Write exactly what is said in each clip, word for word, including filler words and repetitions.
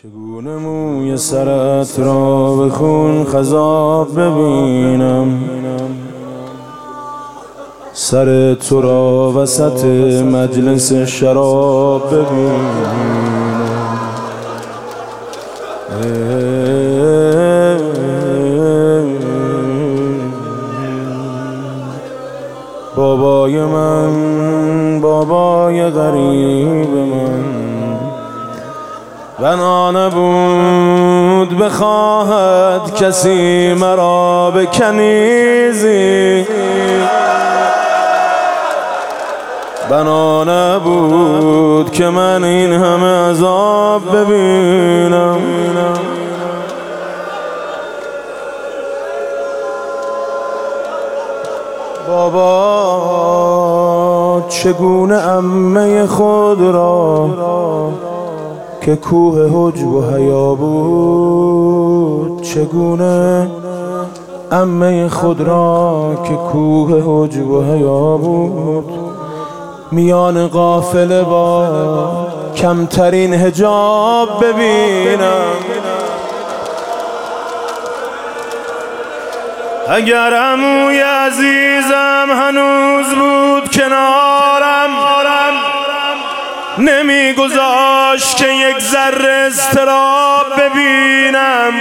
چگونه موی سرت را به خون خضاب ببینم، سر تو را وسط مجلس شراب ببینم. بابای من، بابای غریب من، بنا نبود بخواهد کسی مرا به کنیزی، بنا نبود که من این همه عذاب ببینم. بابا چگونه عمه خود را که کوه حجب و حیا بود، چگونه عمه خود را که کوه حجب و حیا بود، میان قافله با کمترین حجاب ببینم. اگر عموی عزیزم هنوز بود کنارم، نمیگذاشت که یک ذره اضطراب ببینم.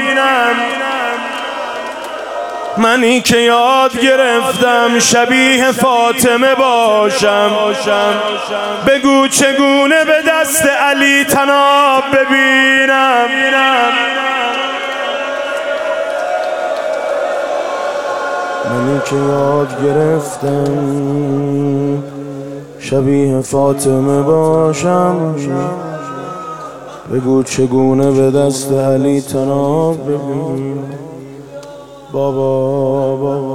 منی که یاد گرفتم شبیه فاطمه باشم، بگو چگونه به دست علی طناب ببینم. منی که یاد گرفتم شبیه فاطمه باشم، بگو چگونه به دست علی طناب ببینم. بابا بابا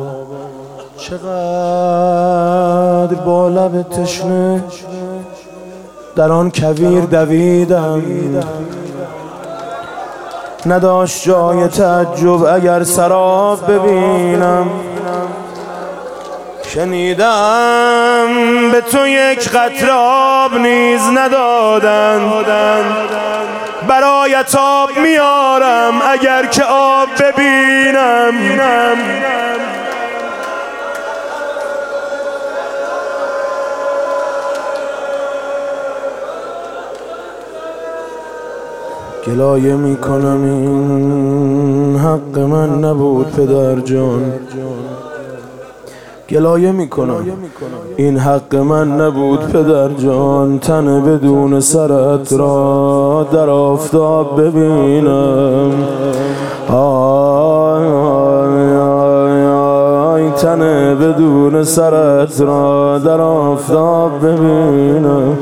چقدر با لب تشنه در آن کویر دویدم، نداشت جای تعجب اگر سراب ببینم. شنیدم به تو یک قطره آب نیز ندادن، برایت آب میارم اگر که آب ببینم. گلایه میکنم این حق من نبود پدر جان، گلایه میکنم این حق من نبود پدر جان. تن بدون سرت را در آفتاب ببینم، آی آی آی آی تن بدون سرت را در آفتاب ببینم.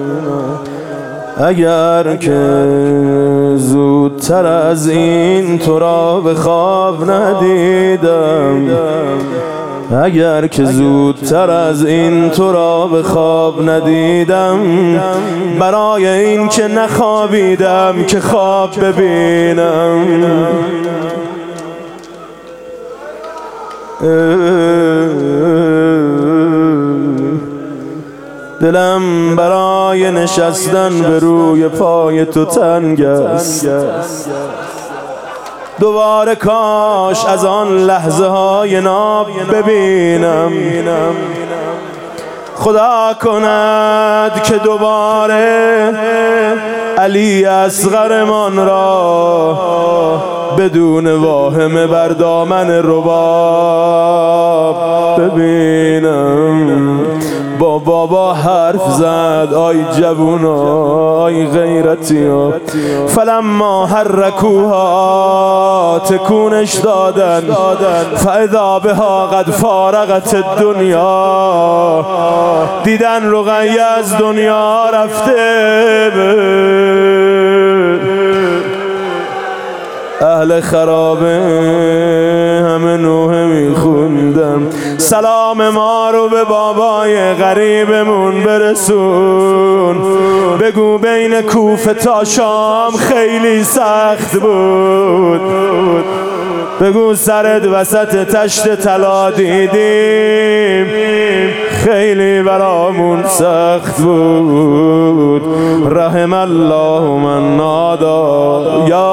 اگر که زودتر از این تو را به خواب ندیدم، اگر که زودتر از این تو را به خواب ندیدم، برای این که نخوابیدم که خواب ببینم. دلم برای نشستن به روی پای تو تنگ است، دوباره کاش از آن لحظه های ناب ببینم. خدا کند که دوباره علی اصغرمان را بدون واهمه بر دامن رباب ببینم. با بابا حرف زد آی جوونا، آی غیرتی ها، فلما حرکوها تکونش دادن، فاذا بها قد فارغت الدنیا، دیدن رقیه از دنیا رفته. اهل خرابه همه نوحه میخوندم، سلام ما رو به بابای غریبمون برسون، بگو بین کوفه تا شام خیلی سخت بود، بگو سرت وسط تشت طلا دیدیم خیلی برامون سخت بود. رحم الله من نادا یا